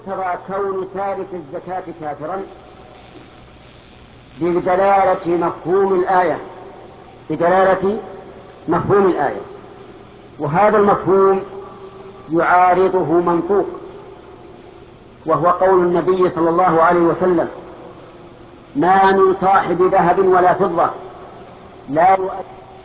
ترى كون تارك الزكاة كافرا بدلالة مفهوم الآية، وهذا المفهوم يعارضه منطوق، وهو قول النبي صلى الله عليه وسلم: ما من صاحب ذهب ولا فضة لا يؤدي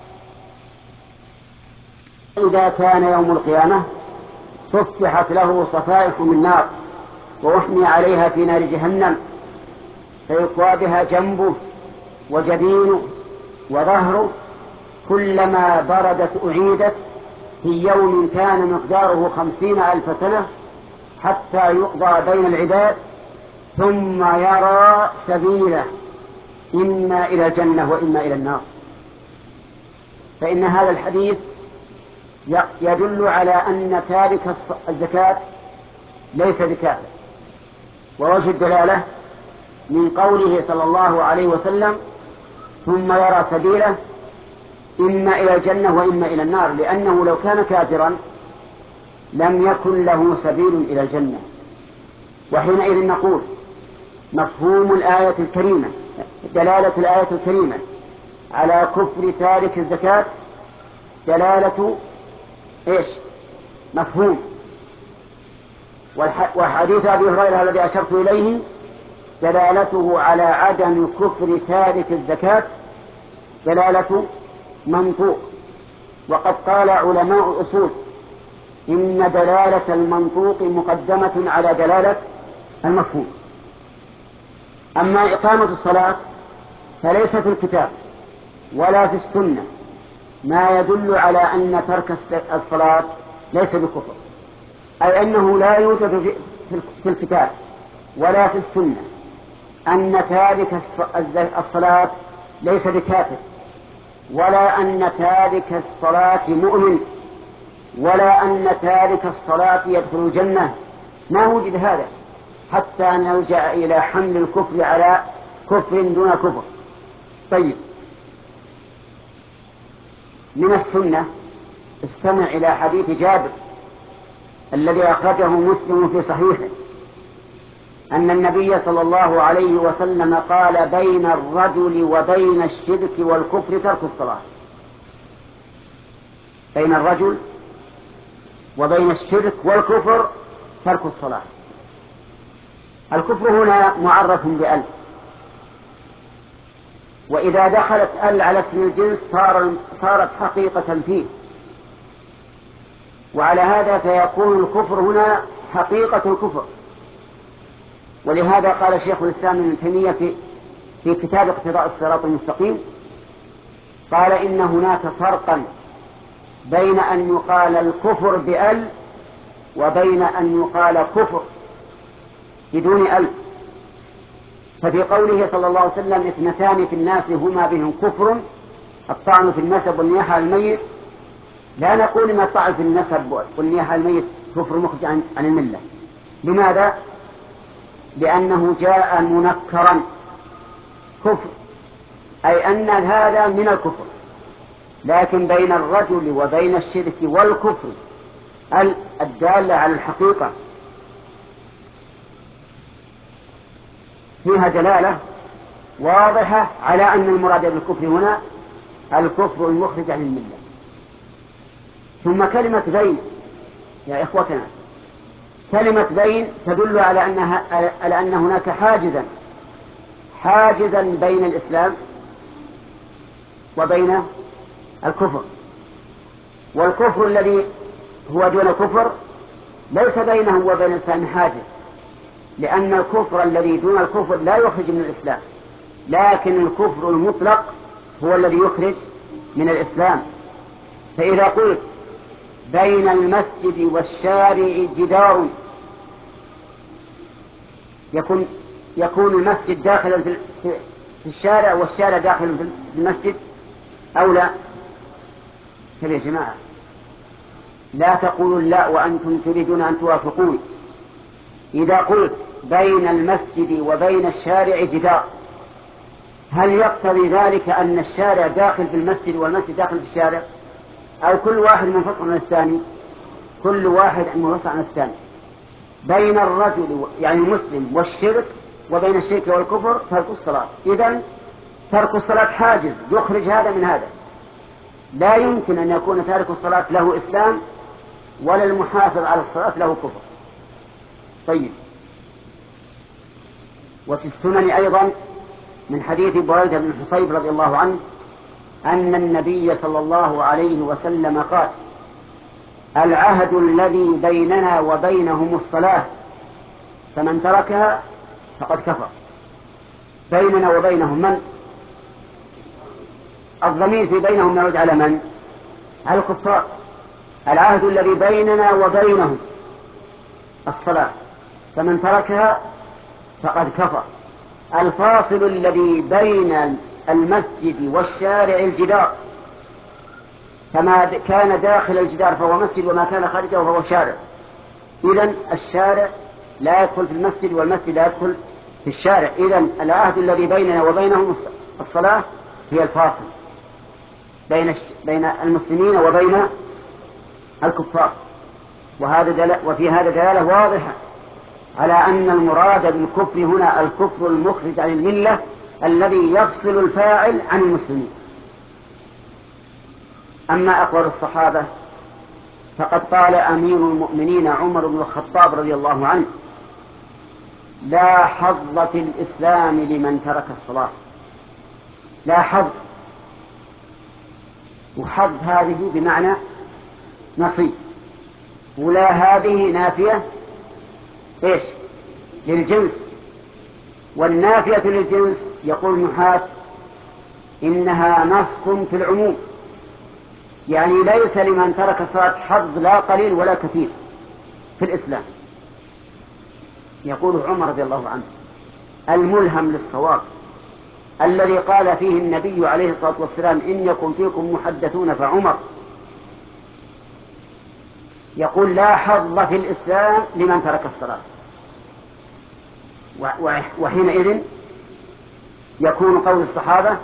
إذا كان يوم القيامة فتحت له صفائح من نار وأحمي عليها في نار جهنم، فيقوى بها جنبه وجبينه وظهره، كلما بردت أعيدت في يوم كان مقداره 50,000 سنة حتى يقضى بين العباد، ثم يرى سبيله إما إلى الجنة وإما إلى النار. فإن هذا الحديث يدل على أن تارك الزكاة ليس بكافر، ووجه الدلالة من قوله صلى الله عليه وسلم: ثم يرى سبيله إما إلى الجنة وإما إلى النار، لأنه لو كان كافرا لم يكن له سبيل إلى الجنة. وحينئذ نقول مفهوم الآية الكريمة، دلالة الآية الكريمة على كفر تارك الزكاة دلالة مفهوم. وحديث أبي هريرة الذي أشرت إليه دلالته على عدم كفر تارك الزكاة دلالة منطوق. وقد قال علماء الأصول: إن دلالة المنطوق مقدمة على دلالة المفهوم. أما إقامة الصلاة فليس في الكتاب ولا في السنة ما يدل على أن ترك الصلاة ليس بكفر، أي أنه لا يوجد في الكتاب ولا في السنة أن تارك الصلاة ليس بكافر، ولا أن تارك الصلاة مؤمن، ولا أن تارك الصلاة يدخل الجنة. ما وجد هذا حتى نلجأ إلى حمل الكفر على كفر دون كفر. طيب، من السنة استمع إلى حديث جابر الذي أخرجه مسلم في صحيحه أن النبي صلى الله عليه وسلم قال: بين الرجل وبين الشرك والكفر ترك الصلاة. بين الرجل وبين الشرك والكفر ترك الصلاة. الكفر هنا معرف بأل، وإذا دخلت أل على اسم الجنس صارت حقيقة فيه، وعلى هذا فيكون الكفر هنا حقيقة الكفر. ولهذا قال شيخ الإسلام ابن تيمية في كتاب اقتضاء الصراط المستقيم، قال: إن هناك فرقا بين أن يقال الكفر بأل وبين أن يقال كفر بدون أل. ففي قوله صلى الله عليه وسلم: اثنتان في الناس هما بهم كفر، الطعن في النسب والنياحة على الميت، لا نقول إن الطعن في النسب والنياحة على الميت كفر مخرج عن الملة. لماذا؟ لأنه جاء منكرا كفر، أي أن هذا من الكفر. لكن بين الرجل وبين الشرك والكفر الدالة على الحقيقة فيها دلالة واضحة على أن المراد بالكفر هنا الكفر المخرج عن الملة. ثم كلمة بين يا إخوتنا، كلمة بين تدل على أن هناك حاجزا بين الإسلام وبين الكفر. والكفر الذي هو دون الكفر ليس بينه وبين الإسلام حاجز، لأن الكفر الذي دون الكفر لا يخرج من الإسلام، لكن الكفر المطلق هو الذي يخرج من الإسلام. فإذا قلت بين المسجد والشارع جدار، يكون المسجد داخلا في الشارع والشارع داخل في المسجد أو لا؟ كيف يا جماعة؟ لا تقولوا لا وأنتم تريدون أن توافقون. إذا قلت بين المسجد وبين الشارع جدار، هل يقتضي ذلك أن الشارع داخل في المسجد والمسجد داخل في الشارع، أو كل واحد منفصل عن الثاني؟ كل واحد منفصل عن الثاني. بين الرجل يعني المسلم والشرك وبين الشرك والكفر ترك الصلاة. إذن ترك الصلاة حاجز يخرج هذا من هذا. لا يمكن أن يكون تارك الصلاة له إسلام ولا المحافظ على الصلاة له كفر. طيب، وفي السنن أيضا من حديث بريدة بن حصيب رضي الله عنه أن النبي صلى الله عليه وسلم قال: العهد الذي بيننا وبينهم الصلاة فمن تركها فقد كفر. بيننا وبينهم من؟ الضمير في بينهم يعود على من؟ على الكفار. العهد الذي بيننا وبينهم الصلاة فمن تركها فقد كفر. الفاصل الذي بين المسجد والشارع الجدار، فما كان داخل الجدار فهو مسجد وما كان خارجه فهو شارع. إذن الشارع لا يدخل في المسجد والمسجد لا يدخل في الشارع. إذن العهد الذي بيننا وبينهم الصلاة هي الفاصل بين المسلمين وبين الكفار. وفي هذا دلالة واضحة على أن المراد بالكفر هنا الكفر المخرج عن الملة الذي يفصل الفاعل عن المسلمين. أما أقوال الصحابة فقد قال أمير المؤمنين عمر بن الخطاب رضي الله عنه: لا حظ في الإسلام لمن ترك الصلاة. لا حظ، وحظ هذه بمعنى نصيب، ولا هذه نافية إيش؟ للجنس. والنافية للجنس يقول النحاة إنها نص في العموم، يعني ليس لمن ترك الصلاة حظ لا قليل ولا كثير في الإسلام. يقول عمر رضي الله عنه: الملهم للصواب الذي قال فيه النبي عليه الصلاة والسلام: إن يكن فيكم محدثون فعمر. يقول لا حظ في الإسلام لمن ترك الصلاة. وحينئذ يكون قول الصحابة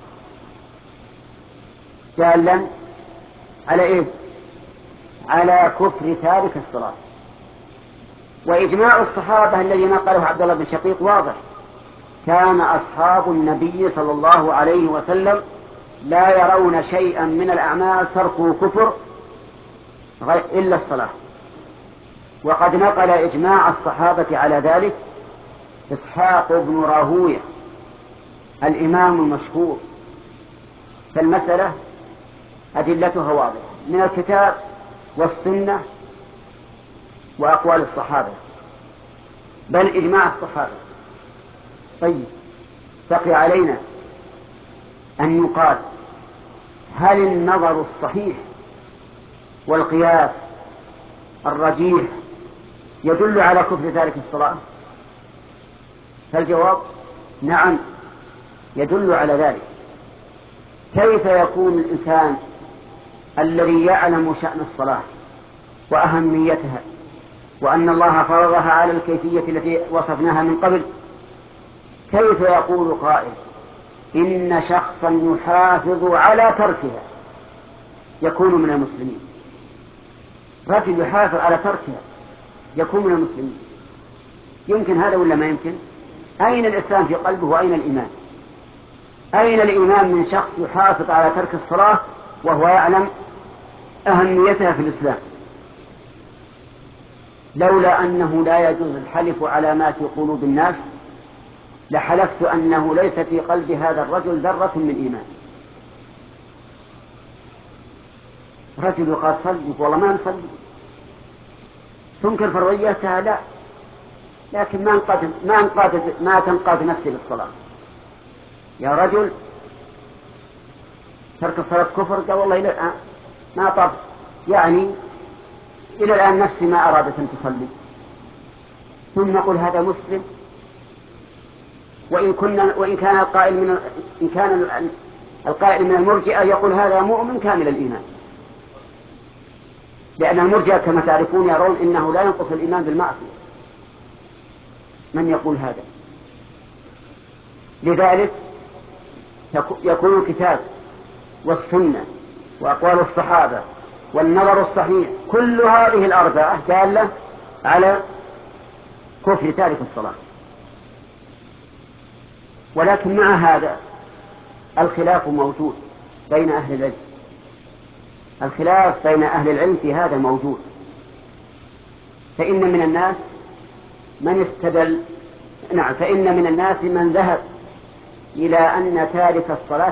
دالا على إيه؟ على كفر تارك الصلاة. وإجماع الصحابة الذي نقله عبد الله بن شقيق واضح: كان أصحاب النبي صلى الله عليه وسلم لا يرون شيئا من الأعمال تركه كفر إلا الصلاة. وقد نقل إجماع الصحابة على ذلك إسحاق بن راهوية الإمام المشهور. فالمسألة أدلتها واضحة من الكتاب والسنة وأقوال الصحابة، بل إجماع الصحابة. طيب، بقي علينا أن يقال: هل النظر الصحيح والقياس الرجيح يدل على كفر تارك الصلاة؟ فالجواب نعم، يدل على ذلك. كيف يكون الإنسان الذي يعلم شأن الصلاة وأهميتها وأن الله فرضها على الكيفية التي وصفناها من قبل، كيف يقول قائل إن شخصا يحافظ على تركها يكون من المسلمين؟ رجل يحافظ على تركها يكون من المسلمين. يمكن هذا ولا ما يمكن؟ أين الإسلام في قلبه وأين الإيمان؟ أين الإيمان من شخص يحافظ على ترك الصلاة وهو يعلم أهميتها في الإسلام؟ لولا أنه لا يجوز الحلف على ما في قلوب الناس لحلفت أنه ليس في قلب هذا الرجل ذرة من إيمان. رجل قال صلي، والله ما نصلي. تنكر فرضيتها؟ لا، لكن ما تنقاد نفسي للصلاة. يا رجل ترك الصلاة كفر؟ قال والله إلى الآن ما طرد، يعني إلى الآن نفسي ما أرادت أن تصلي. ثم نقول هذا مسلم، وإن كان القائل من المرجئة يقول هذا مؤمن كامل الإيمان، لأن المرجئة كما تعرفون يرون إنه لا ينقص الإيمان بالمعصية. من يقول هذا؟ لذلك يكون الكتاب والسنة وأقوال الصحابة والنظر الصحيح كل هذه الأربعة دالة على كفر تارك الصلاة. ولكن مع هذا الخلاف موجود بين أهل العلم، الخلاف بين أهل العلم في هذا موجود. فإن من الناس من ذهب إلى أن تارك الصلاة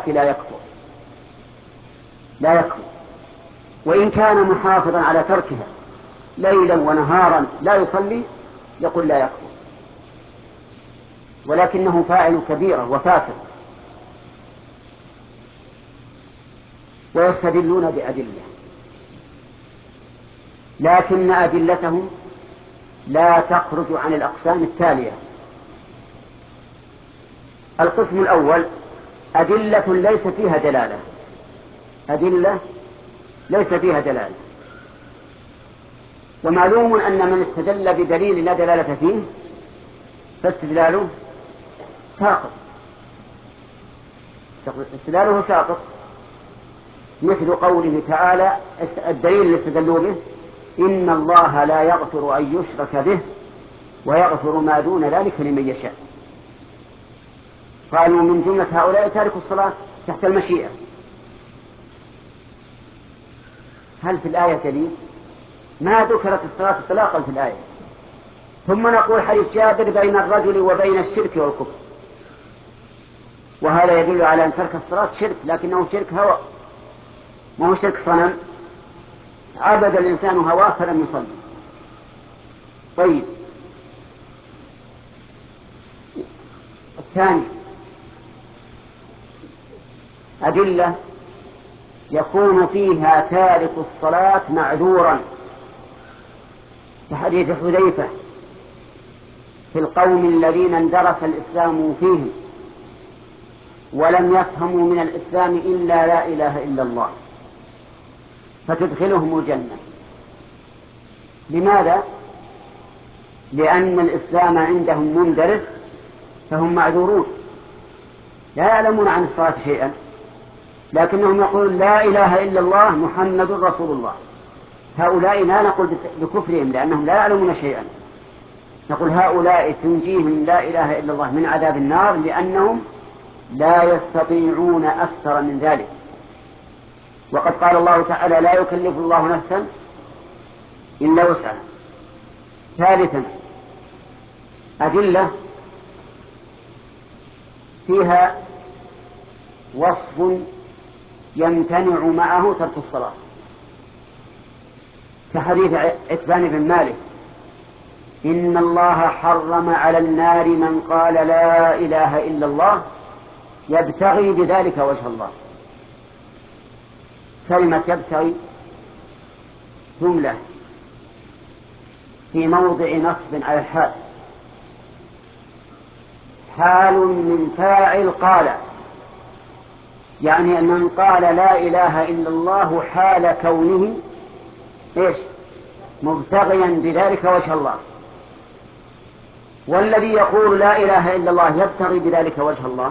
لا يكفر، وإن كان محافظا على تركها ليلا ونهارا لا يصلي يقول لا يكفر، ولكنه فاعل كبيرة وفاسق. ويستدلون بأدلة، لكن أدلتهم لا تخرج عن الأقسام التالية. القسم الأول أدلة ليس فيها دلالة، أدلة ليس فيها دلالة. ومعلوم أن من استدل بدليل لا دلالة فيه فاستدلاله ساقط، مثل قوله تعالى الدليل اللي استدلوا به إن الله لا يغفر أن يشرك به ويغفر ما دون ذلك لمن يشاء. قالوا من جملة هؤلاء تاركوا الصلاة تحت المشيئة. هل في الآية دليل؟ ما ذكرت الصلاة اطلاقا في الآية. ثم نقول حديث جابر بين الرجل وبين الشرك والكفر، وهذا يدل على أن ترك الصلاة شرك، لكنه شرك هوى، ما هو شرك صنم عبد الإنسان هواه فلم يصلي. طيب، الثاني أدلة يكون فيها تارك الصلاة معذورا، كحديث حذيفة في القوم الذين اندرس الإسلام فيهم ولم يفهموا من الإسلام إلا لا إله إلا الله فتدخلهم الجنة. لماذا؟ لأن الإسلام عندهم مندرس فهم معذورون، لا يعلمون عن الصلاة شيئا، لكنهم يقولون لا إله إلا الله محمد رسول الله. هؤلاء لا نقول بكفرهم لأنهم لا يعلمون شيئا، نقول هؤلاء تنجيهم لا إله إلا الله من عذاب النار لأنهم لا يستطيعون أكثر من ذلك. وقد قال الله تعالى لا يكلف الله نفسا إلا وسعها. ثالثا أدلة فيها وصف يمتنع معه ترك الصلاة، كحديث عتبان بن مالك إن الله حرم على النار من قال لا إله إلا الله يبتغي بذلك وجه الله. كلمة يبتغي جملة في موضع نصب على الحال، حال من فاعل قال، يعني أن من قال لا إله إلا الله حال كونه مبتغيا بذلك وجه الله، والذي يقول لا إله إلا الله يبتغي بذلك وجه الله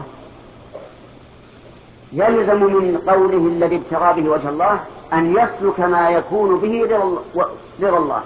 يلزم من قوله الذي ابتغى به وجه الله أن يسلك ما يكون به رضا الله.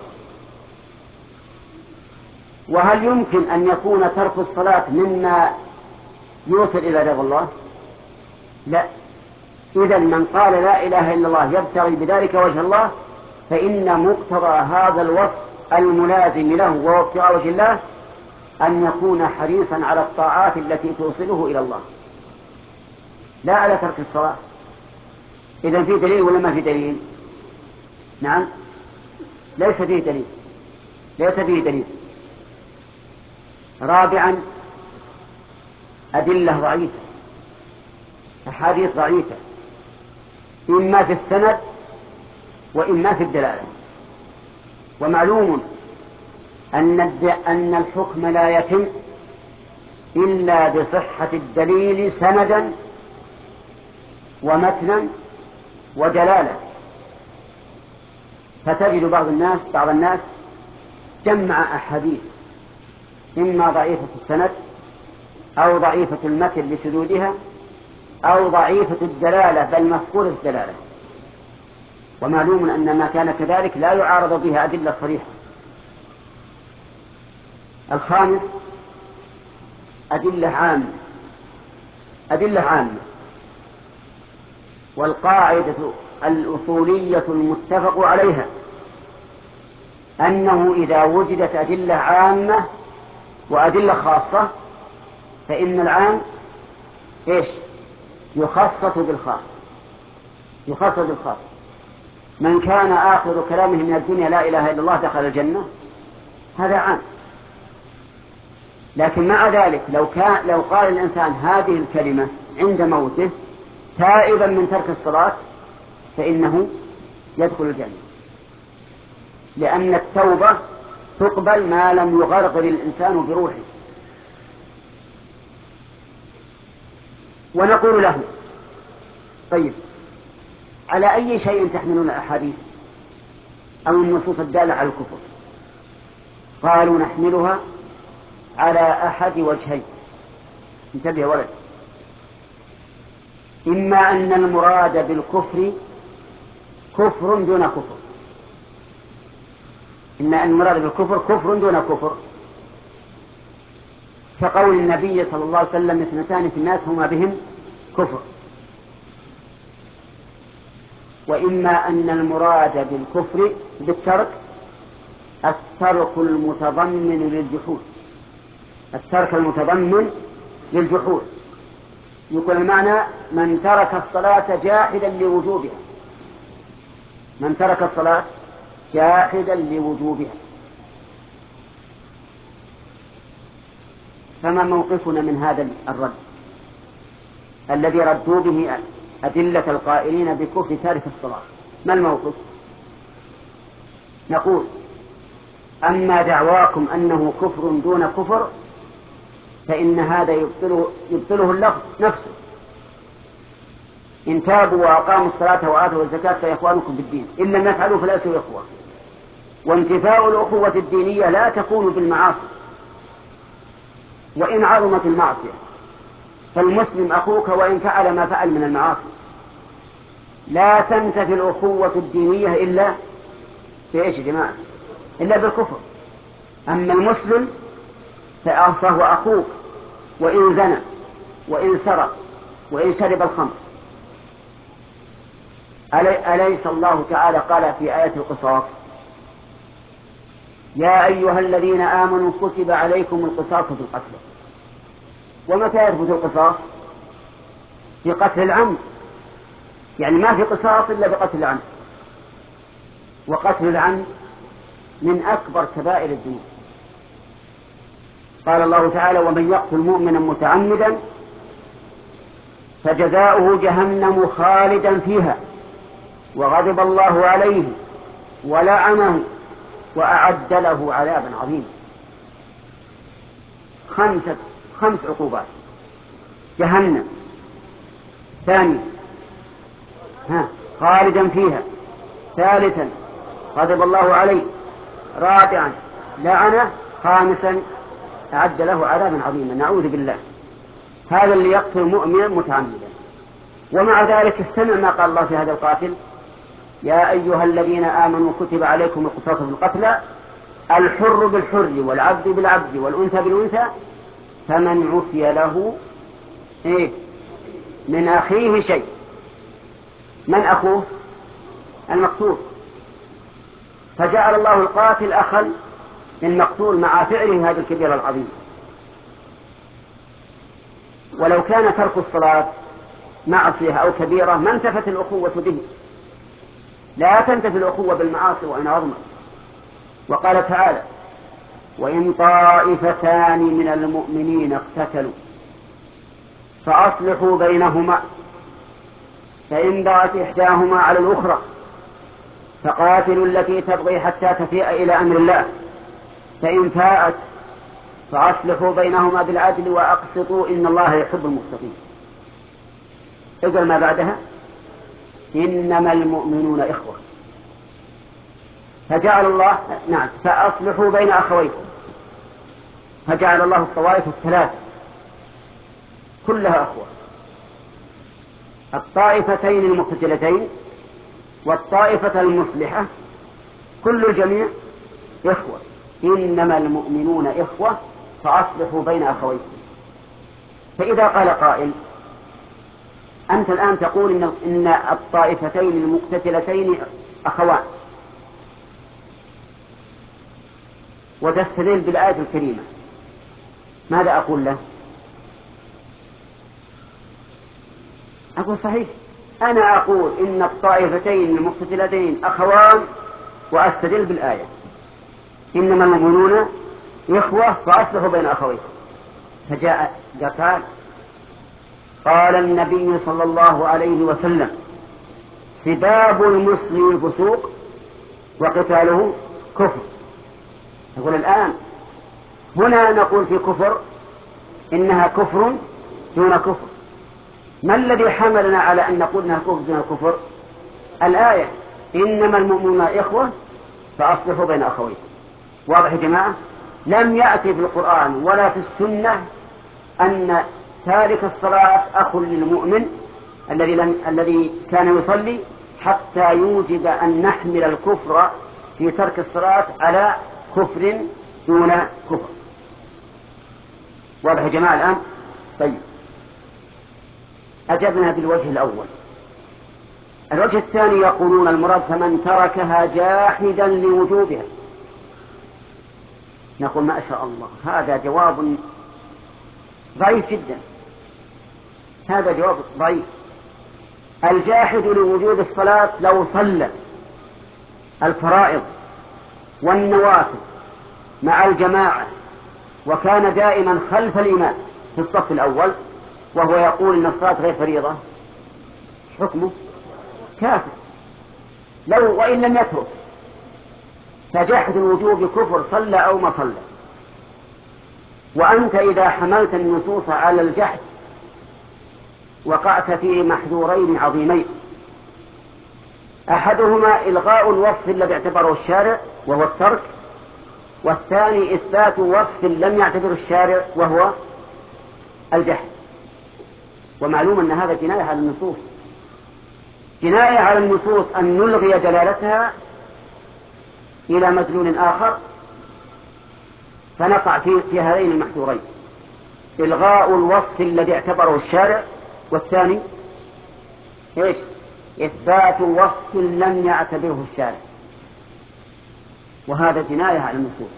وهل يمكن أن يكون ترك الصلاة مما يوصل إلى رضا الله؟ لا. إذن من قال لا إله إلا الله يبتغي بذلك وجه الله فإن مقتضى هذا الوصف الملازم له وهو ابتغاء وجه الله أن يكون حريصا على الطاعات التي توصله إلى الله لا على ترك الصلاة. إذن في دليل ولا ما في دليل؟ نعم، ليس فيه دليل. رابعا أدلة ضعيفة، أحاديث ضعيفة إما في السند وإما في الدلالة. ومعلوم أن الحكم لا يتم إلا بصحة الدليل سندا ومتنا ودلالة. فتجد بعض الناس جمع أحاديث إما ضعيفة السند أو ضعيفة المتن لشذوذها أو ضعيفة الدلالة بل مفقودة الدلالة. ومعلوم أن ما كان كذلك لا يعارض بها أدلة صريحة. الخامس أدلة عامة. والقاعدة الأصولية المتفق عليها أنه إذا وجدت أدلة عامة وأدلة خاصة فإن العام يخصص بالخاص. من كان آخر كلامه من الدنيا لا إله إلا الله دخل الجنة، هذا عام. لكن مع ذلك لو قال الإنسان هذه الكلمة عند موته تائبا من ترك الصلاة فإنه يدخل الجنة، لأن التوبة تقبل ما لم يغرغر الإنسان بروحه. ونقول له: طيب، على أي شيء تحملون الأحاديث أو النصوص الدالة على الكفر؟ قالوا: نحملها على أحد وجهين. انتبه يا ولد، إما أن المراد بالكفر كفر دون كفر، إما أن المراد بالكفر كفر دون كفر، كقول النبي صلى الله عليه وسلم: اثنتان في الناس هما بهم كفر. وإما أن المراد بالكفر بالترك الترك المتضمن للجحود. يقول المعنى: من ترك الصلاة جاحدا لوجوبها. فما موقفنا من هذا الرد الذي ردوا به أدلة القائلين بكفر تارك الصلاة؟ ما الموقف؟ نقول: أما دعواكم أنه كفر دون كفر فإن هذا يبطله اللفظ نفسه. إن تابوا وأقاموا الصلاة وآتوا الزكاة فإخوانكم في الدين، إن لم يفعلوا فليسوا إخوة. وانتفاء الأخوة الدينية لا تكون بالمعاصي وإن عظمت المعصية، فالمسلم أخوك وإن فعل ما فعل من المعاصي. لا تنتفي الأخوة الدينية إلا بإيش يا جماعة؟ إلا بالكفر. أما المسلم فهو أخوك وإن زنى وإن سرق وإن شرب الخمر. أليس الله تعالى قال في آية القصاص: يا أيها الذين آمنوا كتب عليكم القصاص في القتل؟ ومتى يثبت القصاص؟ في قتل العمد، يعني ما في قصاص إلا بقتل العمد، وقتل العمد من أكبر كبائر الذنوب. قال الله تعالى: ومن يقتل مؤمنا متعمدا فجزاؤه جهنم خالدا فيها وغضب الله عليه ولعنه وأعد له عذابا عظيما. 5 عقوبات: جهنم، ثانيا خالدا فيها، ثالثا غضب الله عليه، رابعا لعنه، خامسا أعد له عذابا عظيما. نعوذ بالله. هذا اللي يقتل مؤمنا متعمدا. ومع ذلك استمع ما قال الله في هذا القاتل: يا أيها الذين آمنوا كتب عليكم القصاص في القتلى الحر بالحر والعبد بالعبد والأنثى بالأنثى فمن عفي له من أخيه شيء. من أخوه؟ المقتول. فجعل الله القاتل أخا للمقتول مع فعله هذا الكبير العظيم. ولو كان ترك الصلاة معصية أو كبيرة ما انتفت الأخوة به. لا تنتفي الأخوة بالمعاصي وإن عظمت. وقال تعالى: وإن طائفتان من المؤمنين اقتتلوا فأصلحوا بينهما فإن بغت إحداهما على الأخرى فقاتلوا التي تبغي حتى تفيء إلى أمر الله فإن فاءت فأصلحوا بينهما بالعدل وأقسطوا إن الله يحب المقسطين. اقرأ ما بعدها: إنما المؤمنون إخوة. فجعل الله فأصلحوا بين أخويكم، فجعل الله الطوائف الثلاث كلها أخوة: الطائفتين المقتتلتين والطائفة المصلحة، كل الجميع إخوة. إنما المؤمنون إخوة فأصلحوا بين أخويكم. فإذا قال قائل أنت الآن تقول إن الطائفتين المقتتلتين أخوان، وتستدل بالآية الكريمة، ماذا أقول له؟ أقول صحيح، أنا أقول إن الطائفتين المقتتلتين أخوان وأستدل بالآية إنما المؤمنون إخوة فأصلحوا بين أخويكم. فجاء قال النبي صلى الله عليه وسلم سباب المسلم فسوق وقتاله كفر. نقول الآن هنا نقول في كفر إنها كفر دون كفر. ما الذي حملنا على أن نقول إنها كفر دون كفر؟ الآية إنما المؤمنون إخوة فأصلحوا بين أخويكم. واضح يا جماعة؟ لم يأتي في القرآن ولا في السنة أن تارك الصلاة أخ للمؤمن الذي كان يصلي حتى يوجب أن نحمل الكفر في ترك الصلاة على كفر دون كفر. واضح يا جماعة الآن؟ طيب، أجبنا بالوجه الأول. الوجه الثاني يقولون المراد فمن تركها جاحدا لوجوبها. نقول ما شاء الله، هذا جواب ضعيف جدا، هذا جواب ضعيف. الجاحد لوجوب الصلاة لو صلى الفرائض والنوافل مع الجماعة وكان دائما خلف الإمام في الصف الأول وهو يقول إن الصلاة غير فريضة، حكمه كافر لو وإن لم يترك. فجحد الوجوب كفر صلى أو ما صلى. وأنت إذا حملت النصوص على الجحد وقعت في محذورين عظيمين، أحدهما إلغاء الوصف الذي اعتبره الشارع وهو الترك، والثاني إثبات وصف لم يعتبره الشارع وهو الجحد. ومعلوم أن هذا جناية على النصوص، جناية على النصوص أن نلغي دلالتها إلى مدلول آخر، فنقع في هذين المحذورين: إلغاء الوصف الذي اعتبره الشارع، والثاني إيش؟ إثبات وصف لم يعتبره الشارع، وهذا جناية على النصوص.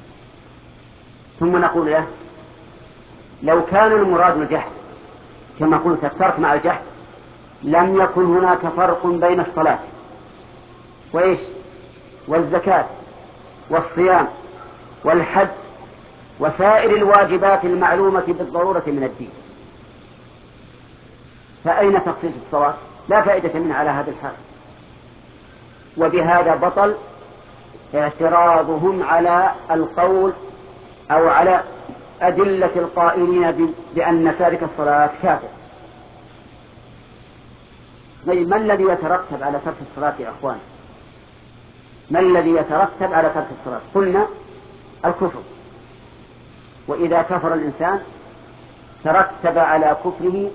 ثم نقول له لو كان المراد الجحد كما قلت الترك مع الجحد لم يكن هناك فرق بين الصلاة وإيش والزكاة والصيام والحج وسائر الواجبات المعلومة بالضرورة من الدين، فأين تقصير الصلاة؟ لا فائدة منها على هذا الحال. وبهذا بطل اعتراضهم على القول أو على أدلة القائلين بأن تارك الصلاة كافر. ما الذي يترتب على ترك الصلاة يا أخوان؟ ما الذي يترتب على ترك الصلاة؟ قلنا الكفر، وإذا كفر الإنسان ترتب على كفره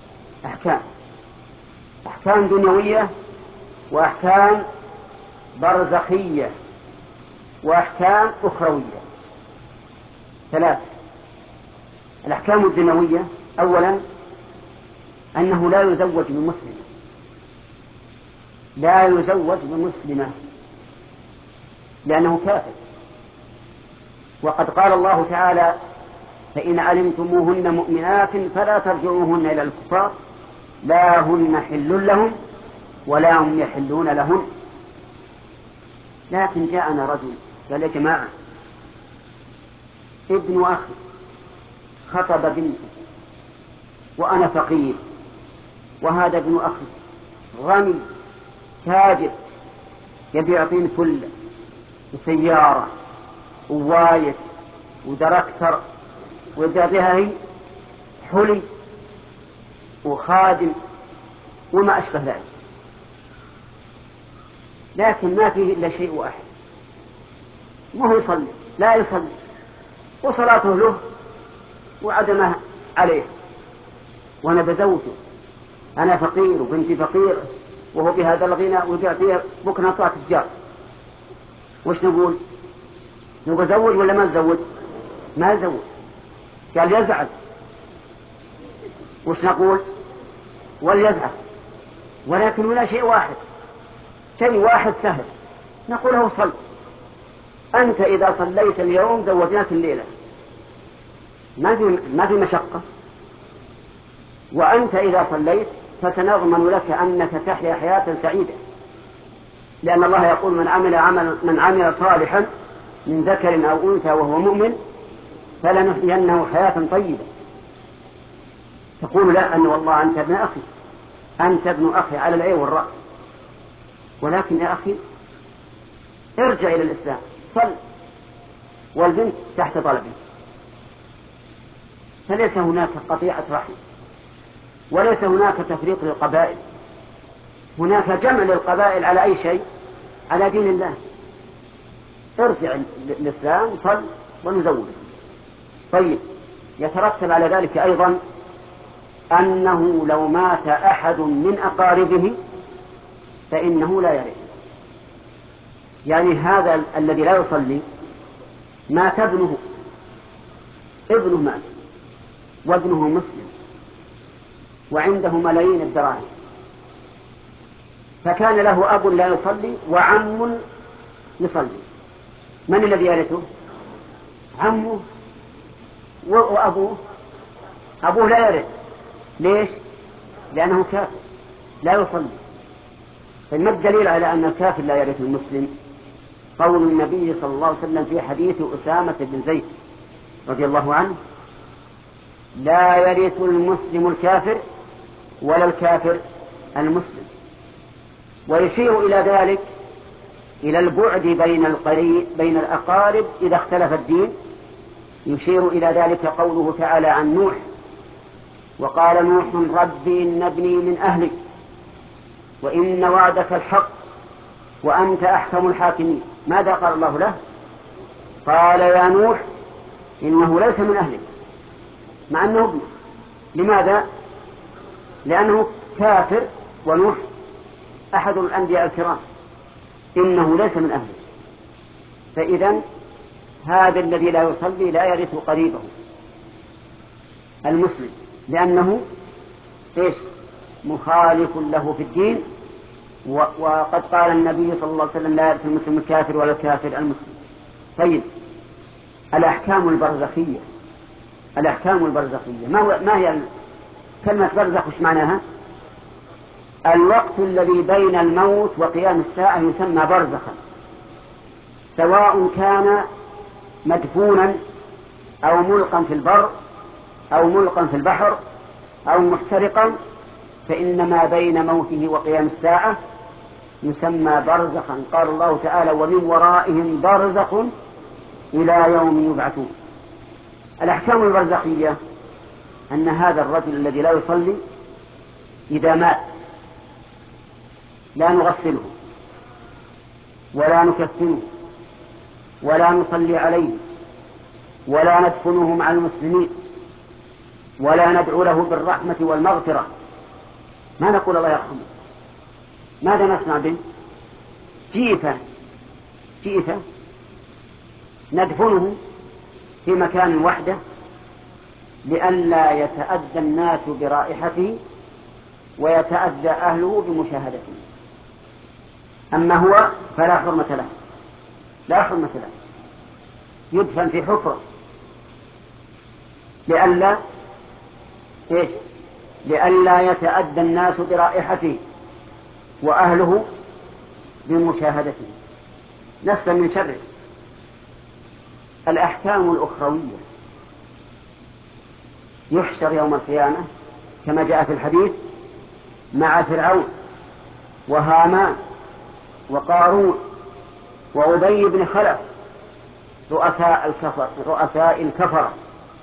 أحكام دنيوية وأحكام برزخية وأحكام أخروية. ثلاث: الأحكام الدنيوية أولا أنه لا يزوج بمسلمة، لا يزوج بمسلمة لأنه كافر. وقد قال الله تعالى: فإن علمتموهن مؤمنات فلا ترجعوهن إلى الكفار لا هن حل لهم ولا هم يحلون لهن. لكن جاءنا رجل قال: يا جماعة، ابن أخي خطب بنته وأنا فقير، وهذا ابن أخي غني تاجر يبيع طين فلة وسيارة ووايت ودركتر ويبيع هي حلي وخادم وما أشبه ذلك، لكن ما فيه إلا شيء واحد، وهو يصلي لا يصلي، وصلاته له وعدمه عليه، وأنا بزوجه، أنا فقير وبنتي فقيرة وهو بهذا الغنى ويبيع فيها بكرة نطلع تجار. وش نقول؟ نقول زوج ولا ما تزوج؟ ما زوج، قال يزعل. وش نقول؟ وليزعل. ولكن ولا شيء واحد، شيء واحد سهل، نقول له صل، أنت إذا صليت اليوم زوجناك الليلة، ما في مشقة. وأنت إذا صليت فسنضمن لك أنك تحيا حياة سعيدة، لأن الله يقول من عمل صالحا من ذكر أو أنثى وهو مؤمن فلنحيينه حياة طيبة. تقول لا، أن والله أنت ابن أخي، أنت ابن أخي على العين والرأس، ولكن يا أخي ارجع إلى الإسلام، صل، والبنت تحت طلبه. فليس هناك قطيعة رحم، وليس هناك تفريق للقبائل، هناك جمع للقبائل على أي شيء؟ على دين الله. ارجع الإسلام، صل، ونزوج. طيب، يترتب على ذلك أيضا أنه لو مات أحد من أقاربه فإنه لا يرث. يعني هذا الذي لا يصلي مات ابنه مات، وابنه مسلم وعنده ملايين الدراهم، فكان له أب لا يصلي وعم يصلي، من الذي يرثه؟ عمه. وأبوه لا يرث. ليش؟ لأنه كافر لا يصلي. فما الدليل على أن الكافر لا يرث المسلم؟ قول النبي صلى الله عليه وسلم في حديث أسامة بن زيد رضي الله عنه: لا يرث المسلم الكافر ولا الكافر المسلم. ويشير إلى ذلك إلى البعد بين الأقارب إذا اختلف الدين. يشير إلى ذلك قوله تعالى عن نوح: وقال نوح رب إن ابني من أهلي وإن وعدك الحق وأنت أحكم الحاكمين. ماذا قال الله له؟ قال يا نوح إنه ليس من أهلك، مع أنه ابنه. لماذا؟ لأنه كافر، ونوح أحد الأنبياء الكرام، إنه ليس من أهله. فإذا هذا الذي لا يصلي لا يرث قريبه المسلم، لأنه مخالف له في الدين. وقد قال النبي صلى الله عليه وسلم: لا يرث المسلم الكافر ولا الكافر المسلم. طيب، الأحكام البرزخية ما هي كلمة برزخ؟ وش معناها؟ الوقت الذي بين الموت وقيام الساعة يسمى برزخا، سواء كان مدفونا أو ملقا في البر أو ملقا في البحر أو محترقا، فإن ما بين موته وقيام الساعة يسمى برزخا. قال الله تعالى: ومن ورائهم برزخ إلى يوم يبعثون. الأحكام البرزخية أن هذا الرجل الذي لا يصلي إذا مات لا نغسله ولا نكفنه ولا نصلي عليه ولا ندفنه مع المسلمين ولا ندعو له بالرحمة والمغفرة. ما نقول الله يرحمه. ماذا نصنع به؟ جيفة ندفنه في مكان وحده لئلا يتأذى الناس برائحته ويتأذى أهله بمشاهدته. أما هو فلا حرمة له، لا حرمة له، يدفن في حفرة لئلا يتأذى الناس برائحته وأهله بمشاهدته، نسلا من شره. الأحكام الأخروية: يحشر يوم القيامة كما جاء في الحديث مع فرعون وهامان وقارون وأبي بن خلف رؤساء الكفرة.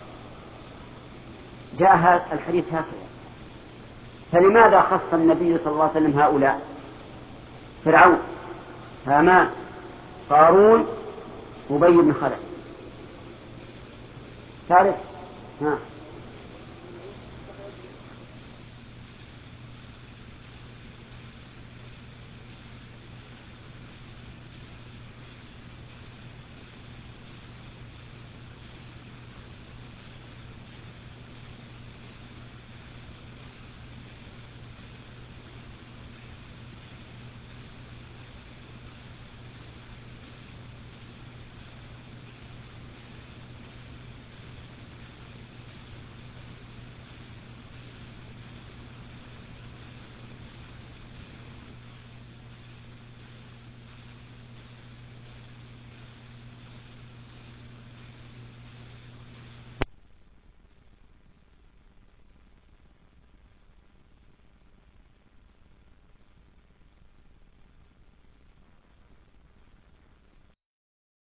جاء هذا الحديث هكذا. فلماذا خص النبي صلى الله عليه وسلم هؤلاء؟ فرعون، هامان، قارون، أبي بن خلف. تعرف؟